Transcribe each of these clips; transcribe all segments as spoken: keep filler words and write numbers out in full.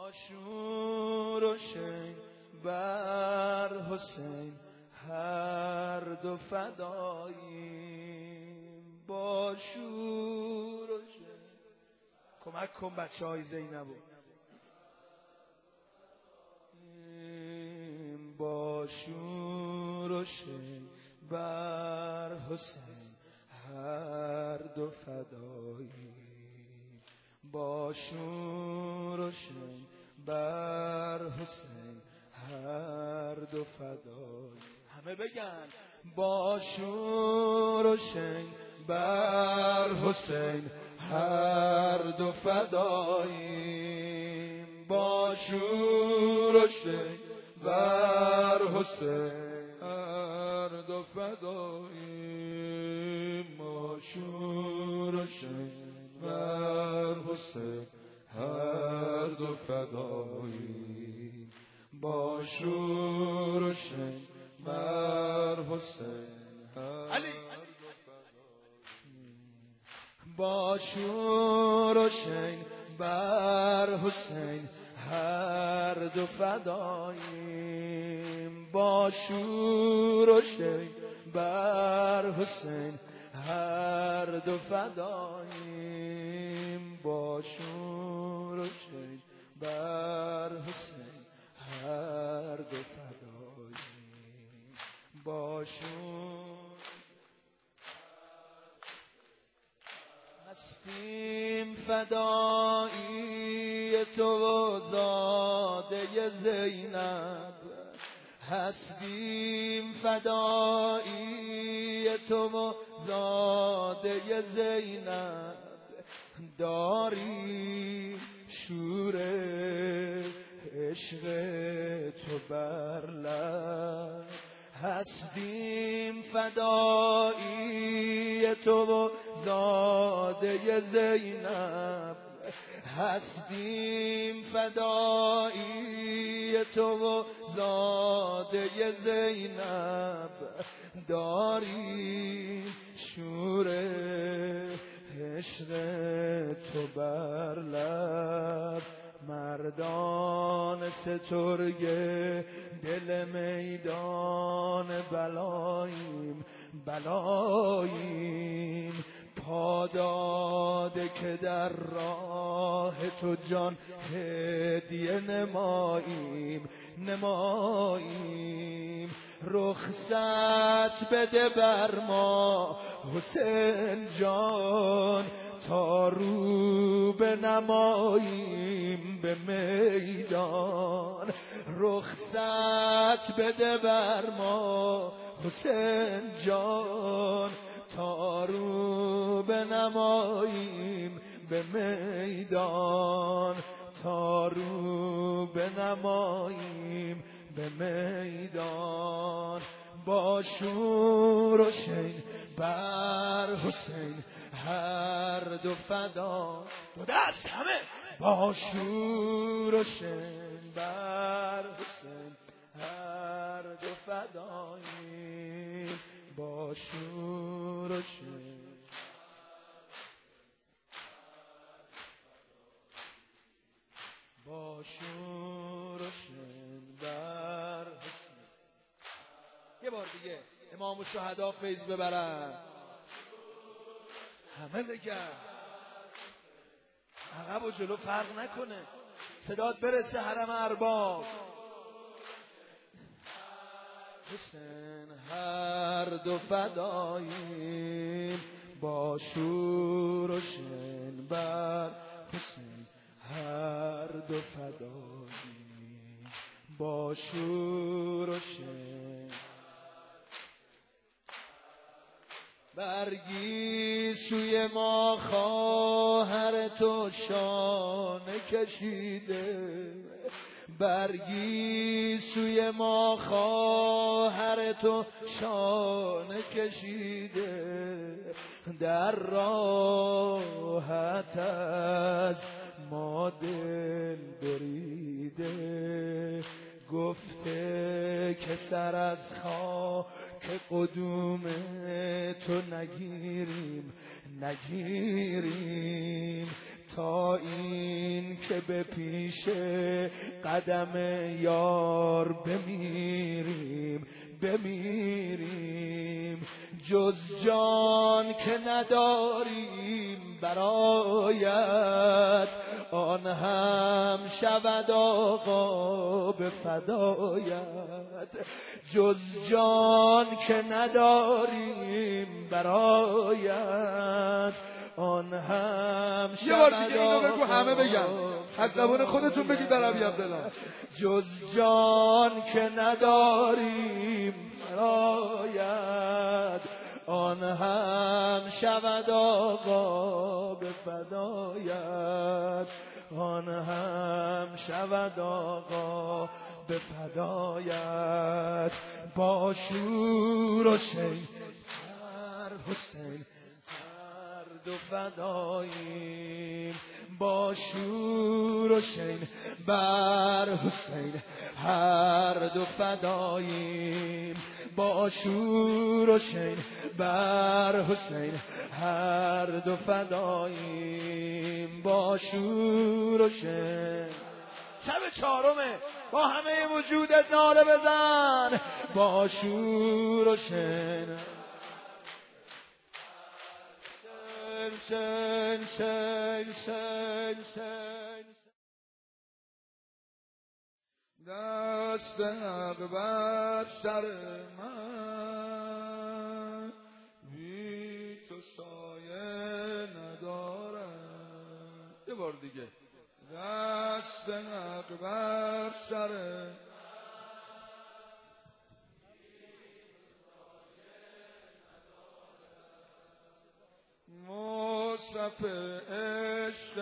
با شور و شین بر حسین هر دو فداییم، با شور و شین. کمک کن بچه های زینبو. با شور و شین بر حسین هر دو فداییم، با شور و شین بر حسین هر دو فداییم. همه بگن با شور و شین بر حسین هر دو فداییم، با شور و شین بر حسین هر دو فداییم، با شور و شین بر حسین هر دو فداییم، با شور و شین بر حسین هر دو فداییم، با شور و شین بر حسین هر دو فداییم، با شور و شین بر حسین هر دو فداییم، با شور و شین بر حسین هر دو فداییم، با شور. هستیم فدایی تو و زاده زینب، هستیم فدایی تو و زاده زینب، داری شور عشق تو بر لب، هستیم فدایی تو و زاده زینب، هستیم فدایی تو و زاده زینب، داریم شور عشق تو بر لب، مردان سترگ دل میدان بلاییم، بلاییم پا داده که در راه تو جان هدیه نماییم، نماییم رخصت بده بر ما حسین جان، تا رو بنماییم به میدان، رخصت بده بر ما حسین جان، تا رو بنماییم به میدان، تا رو بنماییم به میدان، با شور و شین بر حسین هر دو فدا. دو دست همه با شور و شین بر حسین هر دو فداییم، با شور و شین. با شور و شین بر حسین. یه بار دیگه امام الشهدا فیض ببرن، همه بگن، عقب و جلو فرق نکنه، صدات برسه حرم ارباب. حسین هر دو فداییم، با شور و شین بر حسین هر دو فداییم، با شور و شین. برگی سوی ما خواهر تو شانه کشیده، برگی سوی ما خواهر تو شانه کشیده، در راحت از ما دل بریده، گفته که سر از خاک قدوم تو نگیریم، نگیریم تا این که به پیش قدم یار بمیریم بمیریم. جز جان که نداریم برایت، آن هم شود آقا به فدایت. جز جان که نداریم برایت، آن هم شود. یه بار دیگه اینو بگو همه بگن، از زبان خودتون بگید در عبی عبدالله. جز جان که نداریم برایت، آن هم شود آقا به فدایت. آن هم شود آقا به فدایت. با شور و شین هر حسین هر دو فداییم. با شور و شین بر حسین هر دو فداییم. با شور و شین بر حسین هر دو فداییم. با شور و شین. شب چهارمه، با همه وجودت ناله بزن. با شور و شین شین شین شین شین. دست حق بر سر من، بی تو سایه ندارم. یه بار دیگه. دست حق بر سر مصحف عشق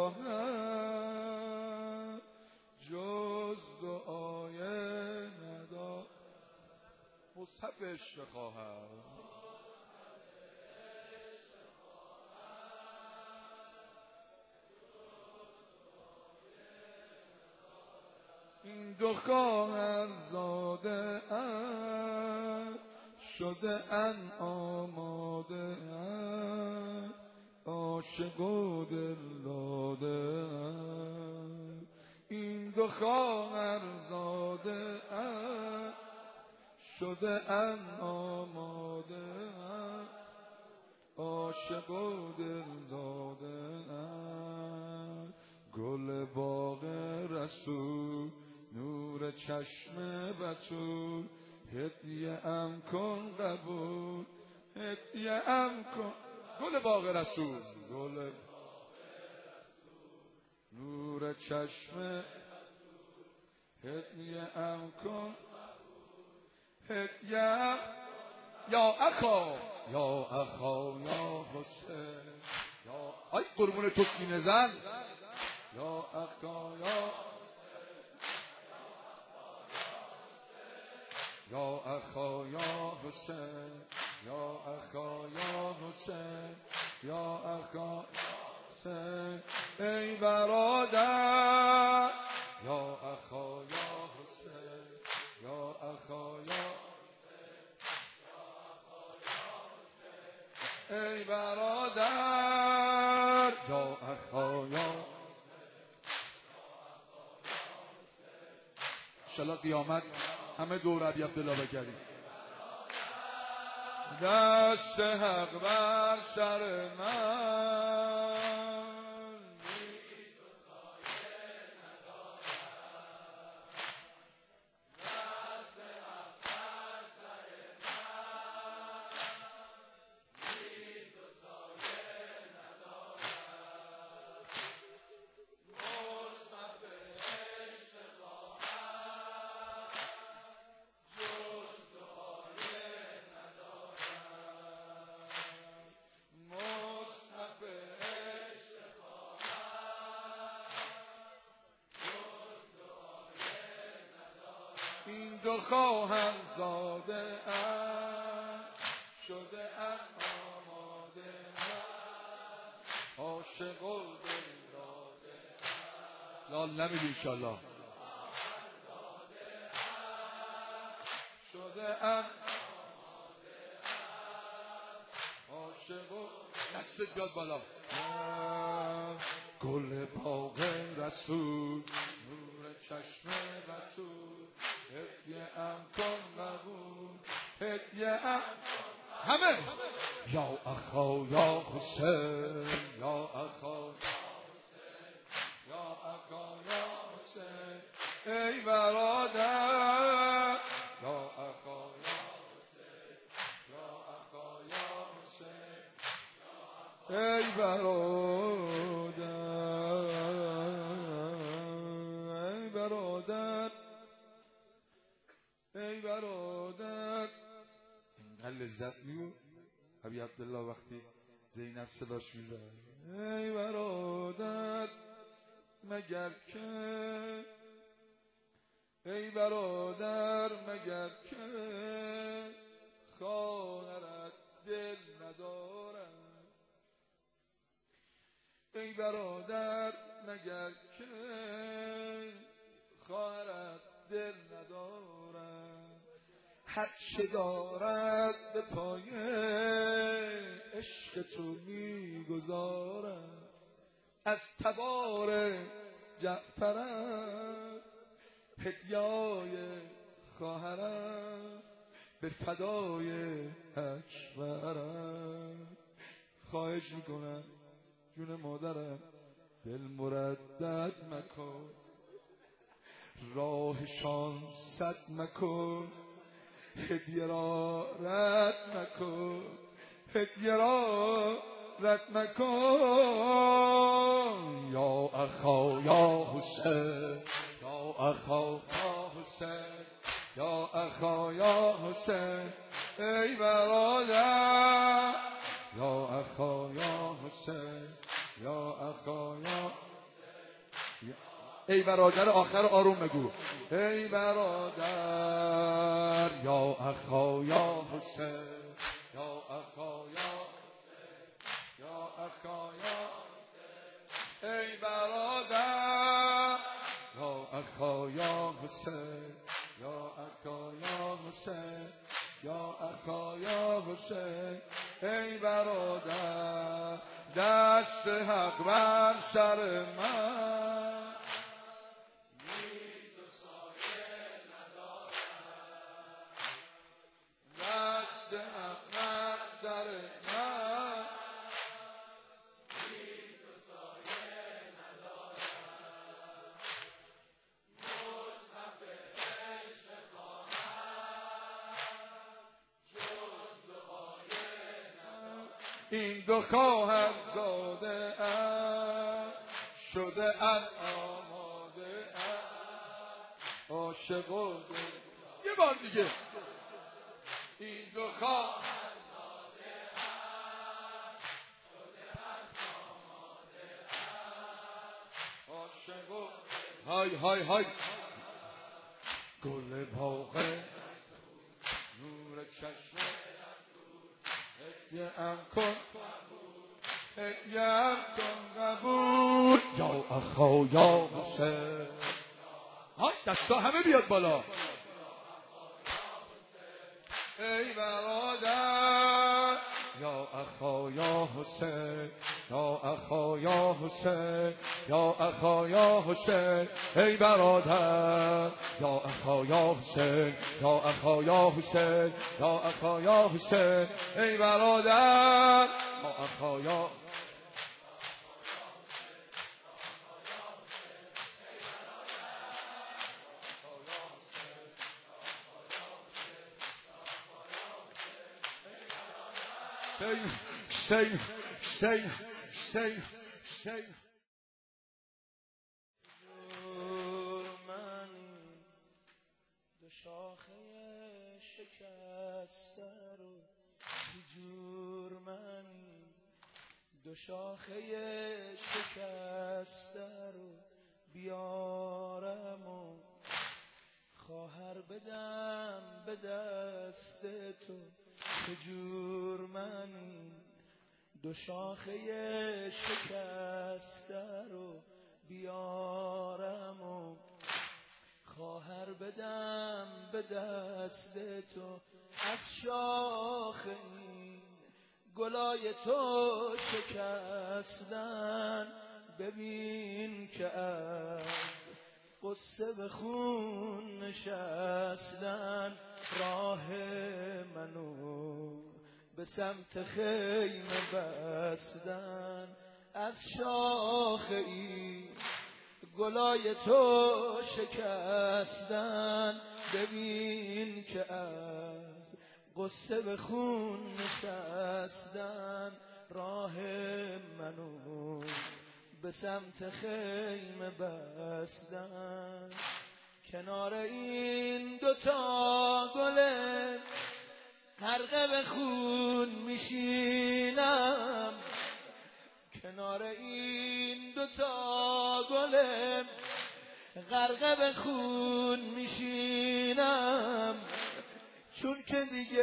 خواهم، جز دعای ندارم. مصحف عشق خواهم، این دو خواهر زاده ام، شده ان آماده ام، عاشق و دل داده ام. این دو خواهر زاده ام، شده ان آماده ام، عاشق و دل داده ام. گل باغ رسول، نور چشم بتول، هدیه ام کن قبول، هدیه ام کن. گل باغ رسول، گل نور چشم، هدیه ام کن، هدیه ام. یا اخا یا اخا یا حسین، یا آی قربون تو سینه زن. یا اخا یا یا اخا یا حسین، یا اخا یا حسین، یا اخا حسین. ای برادر یا اخا یا حسین، یا اخا یا ای برادر یا اخا یا. انشالله قیامت همه دور عبی عبدالله بگریم. دست حق بر سر من، این دو خواهم زاده ام، شده ام آماده ام، عاشق و دل داده ام. لال نمیدی انشالله. شده ام عاشق و دستت بیاد بالا. گل باغ رسول نور چشم بتول هدیه ام کن قبول هدیه ام همه یا اخا یا حسین یا اخا یا اخا یا حسین ای برادر یا اخا یا حسین یا اخا یا حسین ای برادر ای برادر ای برادر. اینقدر لذت میبود ابی عبدالله وقتی زینب صداش میزد ای برادر مگر که ای برادر مگر که خواهرت دل ندارد ای برادر مگر که خواهرت دل ندارد هر چه دارد به پای عشق تو میگذارد از تبار جعفرم هدیای خواهرم به فدای اکبرم. خواهش میکنم جون مادرم دل مردد مکن راهشان صد مکن هدیه را رد مکن هدیه را رد مکن یا اخا یا حسین یا اخا یا حسین یا اخا یا حسین ای برادر یا اخا یا حسین یا اخا یا ای برادر آخر آروم بگو ای برادر یا اخا یا حسین یا اخا یا یا اخا یا ای برادر یا اخا یا حسین یا اخا یا حسین یا اخا یا حسین ای برادر دست حق بر سر من دست حق بر سر من این دو خواهر زاده ام شده ام آماده ام عاشق و دل یه بار دیگه این دو خواهر زاده ام شده ام آماده ام عاشق و های های های گل باغ نور چشم هدیه ام کن هدیه ام کن قبول یا اخا یا حسین های دستا همه بیاد بالا ای برادر یا اخا یا حسین یا اخا یا حسین یا اخا یا حسین ای برادر یا اخا یا حسین یا اخا یا حسین یا اخا یا حسین ای برادر یا اخا یا Sing, sing, sing, sing, sing. منی دو شاخه شکسته رو چجور منی دو شاخه شکسته رو بیارم و خواهر بدم به دست تو چجور منی دو شاخه شکسته رو بیارم و خواهر بدم به دست تو از شاخ این گلای تو شکستن ببین که از قصه به خون نشستن راه منو به سمت خیمه بستن. از شاخه ای گلای تو شکستن ببین که از قصه به خون نشستن راه منو به سمت خیمه بستن. کنار این دوتا گل غرقه به خون میشینم، کنار این دوتا گل غرقه به خون میشینم، چون که دیگه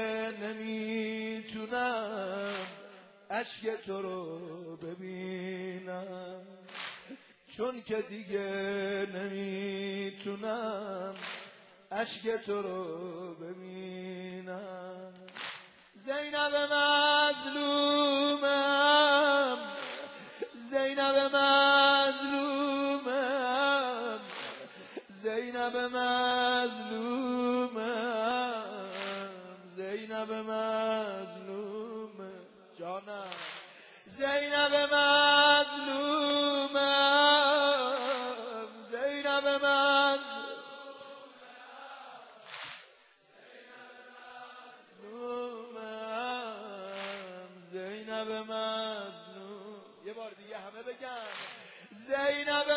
نمیتونم اشک تو رو ببینم، چون که دیگه نمیتونم اشک تو رو ببینم. زینب مظلومم، زینب مظلومم، زینب مظلومم، زینب مظلومم جانم، زینب مظلومم، زینب مظلومم، زینب مظلوم. یه بار دیگه همه بگن زینب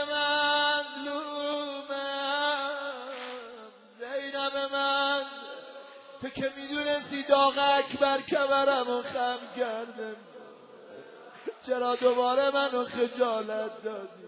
مظلومم، زینب مظلوم. تو که میدونستی داغ اکبر کبرمو خم کرده، چرا دوباره منو خجالت دادی؟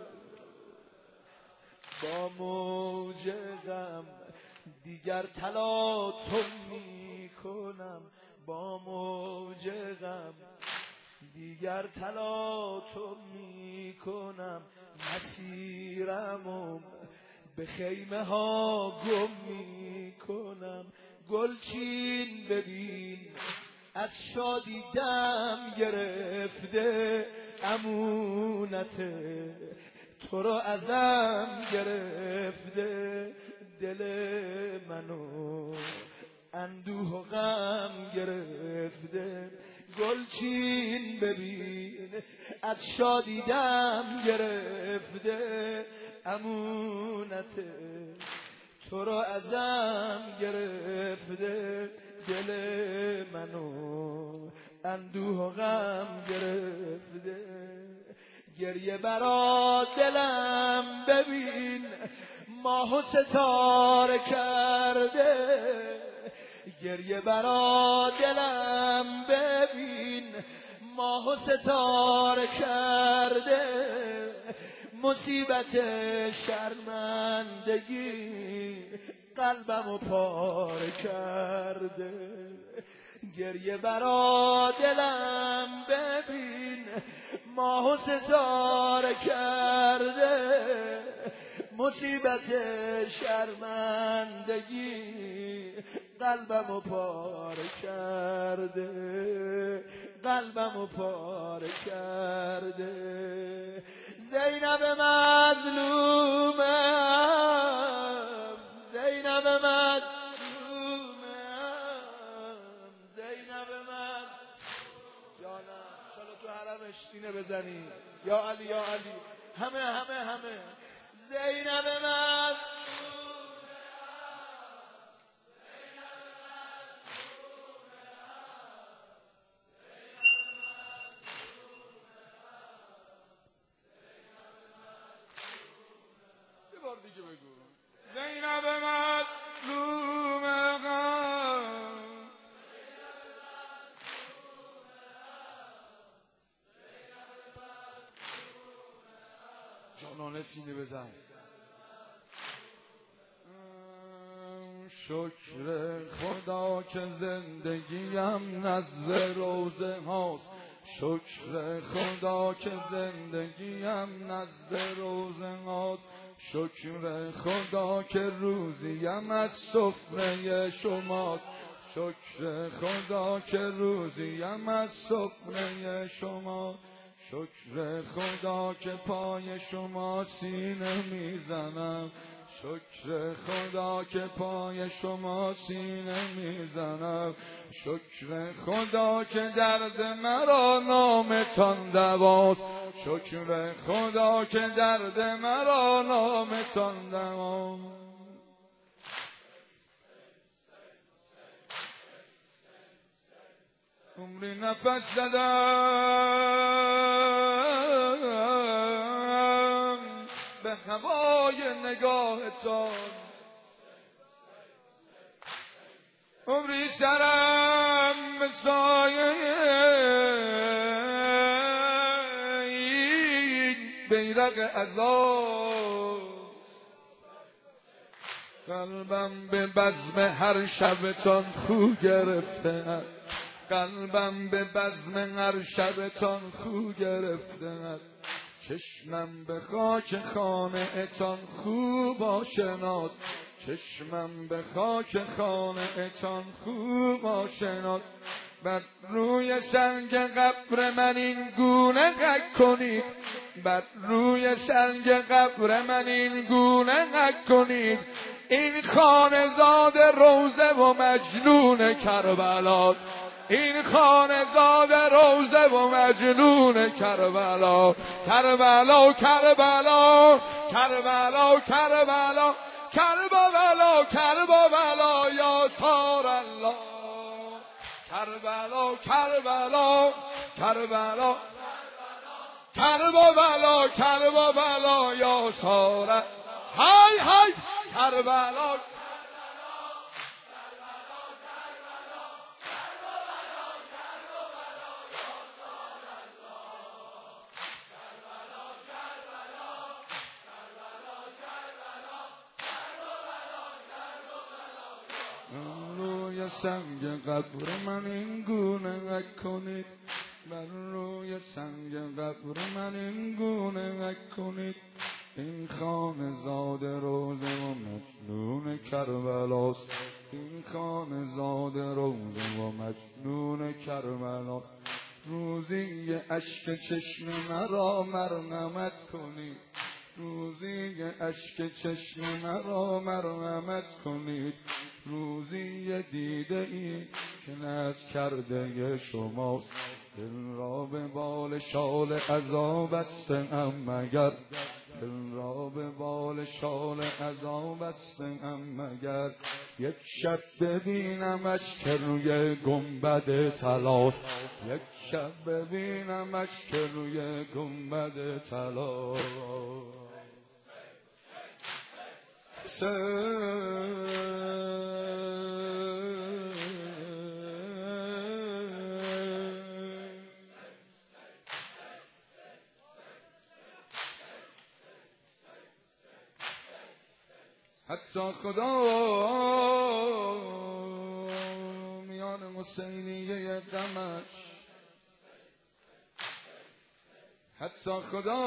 با موج غم دیگر تلاطم میکنم، با موج غم دیگر تلاطم میکنم، مسیرمو به خیمه ها گم میکنم. گلچین ببین از شادی دم گرفته، امونت تو رو ازم گرفته، دل منو اندوه و غم گرفته. گلچین ببین از شادی دم گرفته، امونت تو رو ازم گرفته، دل منو اندوه و غم گرفته. گریه برا دلم ببین ماه و ستاره کرده، گریه برا دلم ببین ماه و ستاره کرده، مصیبت شرمندگی قلبمو پاره کرده. گریه برا دلم ببین ماه و ستاره کرده، مصیبت شرمندگی قلبمو پاره کرده، قلبمو پاره کرده. زینب مظلومم، زینب مظلومم، زینب مظلومم جانم. شالا تو حرمش سینه بزنی یا علی یا علی، همه همه همه. زینب مظلومم، دیگه بگو زینب مظلومم، جانانه سینه بزن. شکر خدا که زندگیم نزد روزه هاست، شکر خدا که زندگیم نزد روزه هاست، شکر خدا که روزیم از سفره شماست، شکر خدا که روزیم از سفره شما، شکر خدا که پای شما سینه میزنم، شکر خدا که پای شما سینه میزنم، شکر خدا که درد مرا نامتان دواست، شکر خدا که درد مرا نامتان دواست. عمری نفس زدم به هوای نگاهتان، عمری سرم به سایه این بیرق عزاست، قلبم به بزم هر شبتان خو گرفته است، قلبم به بزم هر شبتان خو گرفته است، چشمم به خاک خانه اتان خوب آشناس، چشمم به خاک خانه اتان خوب آشناس. بر روی سنگ قبر من این گونه غک کنید، بر روی سنگ قبر من این گونه غک کنید، این خانه‌زاد روضه و مجنون کربلاست، این خانه‌زاد روضه و مجنون کربلا، کربلا کربلا کربلا کربلا کربلا کربلا یا سار الله، کربلا کربلا کربلا کربلا کربلا یا سار، های های کربلا. روی سنگ قبر من این گونه غک کنید، بر روی سنگ قبر من این گونه غک کنید، این خانه‌زاد روضه و مجنون کربلاست، این خانه‌زاد روضه و مجنون کربلاست. روزی اشک چشم مرا مرحمت کنید، روزی اشک چشم مرا مرحمت کنید، روزی دیده ای که ناز کرده شماست، دل را به بال شال عزا بسته‌ام مگر، دل را به بال شال عزا بسته‌ام مگر، یک شب ببینمش که روی گنبد طلاست، یک شب ببینمش که روی گنبد طلاست. حتی خدا میان حسینیه غمش، حتی خدا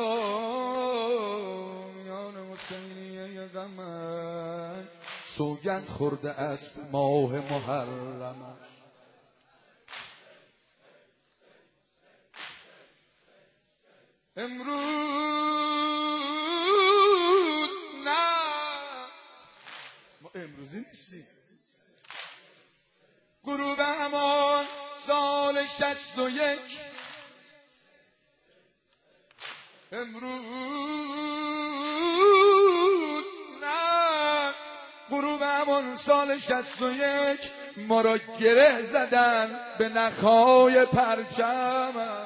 میان حسینیه غمش، سوگند خورده است ماه محرمش. امروز نه، ما امروزی نیستیم، غروب همان سال شصت و یک، امروز نه، غروب همان سال شصت و یک، ما را گره زدن به نخهای پرچمم.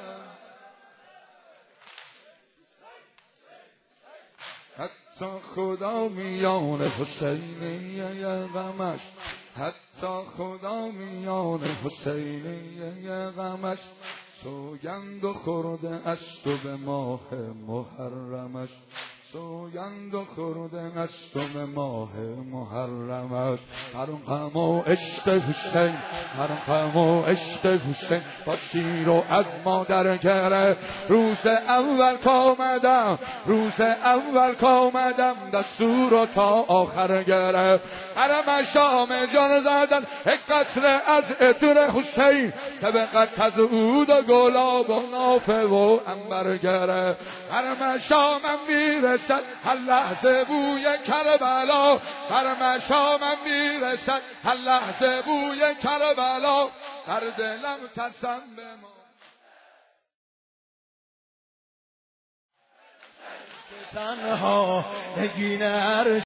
حتی خدا میان حسینیه غمش، حتی خدا میان حسینیه غمش، سوگند و خورده است و به ماه محرمش، سوگند و خورده نستم ماه محرمت. هر غم و عشق حسین، هر غم و عشق حسین با شیر و از مادر گره. روز اول کامدم، روز اول کامدم دستور و تا آخر گره. حرم شام جان زدن یک قطره از عطر حسین، سبقت از عود و گلاب و نافه و عنبر گره. حرم شامم میرسد هر لحظه بوی کربلا، حرم شامم میرسد هر لحظه بوی کربلا. در دلم ترسم به ما تنها نگین